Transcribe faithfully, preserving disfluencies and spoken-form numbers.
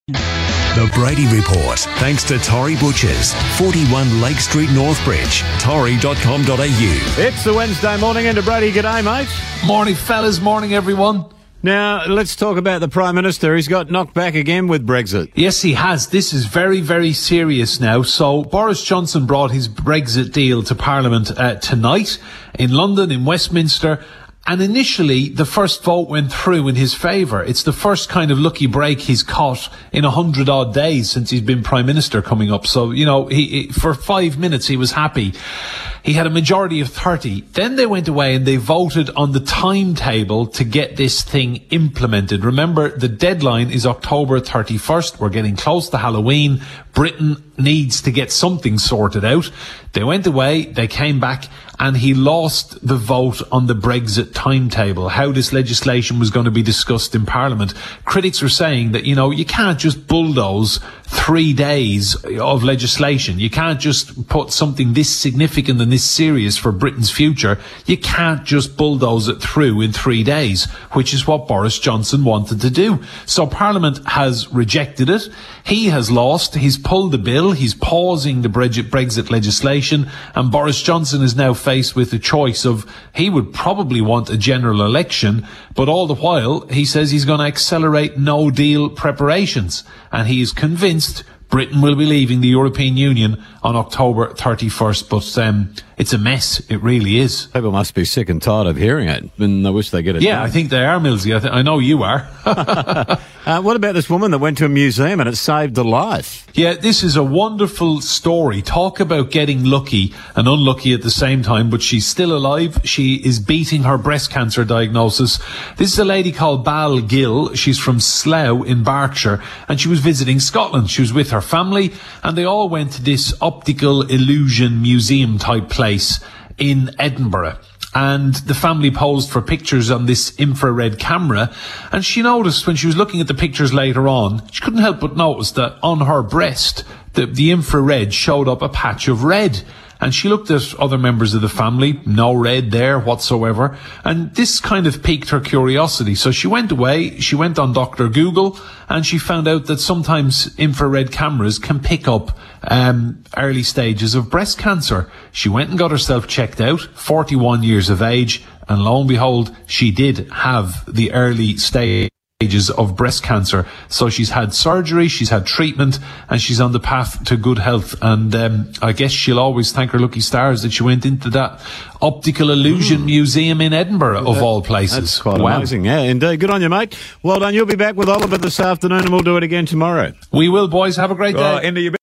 The Brady Report, thanks to Torrey Butchers, forty-one Lake Street, Northbridge, torrey dot com dot a u. It's the Wednesday morning into Brady. G'day, mate. Morning, fellas. Morning, everyone. Now, let's talk about the Prime Minister. He's got knocked back again with Brexit. Yes, he has. This is very, very serious now. So, Boris Johnson brought his Brexit deal to Parliament uh, tonight in London, in Westminster. And initially, the first vote went through in his favour. It's the first kind of lucky break he's caught in a hundred odd days since he's been Prime Minister coming up. So, you know, he, he for five minutes he was happy. He had a majority of thirty. Then they went away and they voted on the timetable to get this thing implemented. Remember, the deadline is October thirty-first. We're getting close to Halloween. Britain needs to get something sorted out. They went away, they came back, and he lost the vote on the Brexit timetable, how this legislation was going to be discussed in Parliament. Critics are saying that, you know, you can't just bulldoze three days of legislation. You can't just put something this significant and this serious for Britain's future. You can't just bulldoze it through in three days, which is what Boris Johnson wanted to do. So Parliament has rejected it. He has lost. He's pulled the bill. He's pausing the Brexit legislation. And Boris Johnson is now faced with the choice of, he would probably want a general election, but all the while he says he's going to accelerate no deal preparations. And he is convinced Britain will be leaving the European Union on October thirty-first, but um, it's a mess. It really is. People must be sick and tired of hearing it, and I wish they get it Yeah, done. I think they are, Millsy. I, th- I know you are. uh, what about this woman that went to a museum and it saved a life? Yeah, this is a wonderful story. Talk about getting lucky and unlucky at the same time, but she's still alive. She is beating her breast cancer diagnosis. This is a lady called Bal Gill. She's from Slough in Berkshire, and she was visiting Scotland. She was with her family, and they all went to this optical illusion museum type place in Edinburgh. And the family posed for pictures on this infrared camera. And she noticed when she was looking at the pictures later on, she couldn't help but notice that on her breast, the, the infrared showed up a patch of red. And she looked at other members of the family, no red there whatsoever. And this kind of piqued her curiosity. So she went away, she went on Doctor Google, and she found out that sometimes infrared cameras can pick up um, early stages of breast cancer. She went and got herself checked out, forty-one years of age, and lo and behold, she did have the early stage stages of breast cancer. So she's had surgery, she's had treatment, and she's on the path to good health. And um, I guess she'll always thank her lucky stars that she went into that optical illusion mm. museum in Edinburgh, of that, all places. That's quite wow. amazing. Yeah, indeed. Good on you, mate. Well done. You'll be back with Oliver this afternoon, and we'll do it again tomorrow. We will, boys. Have a great day. Oh, into your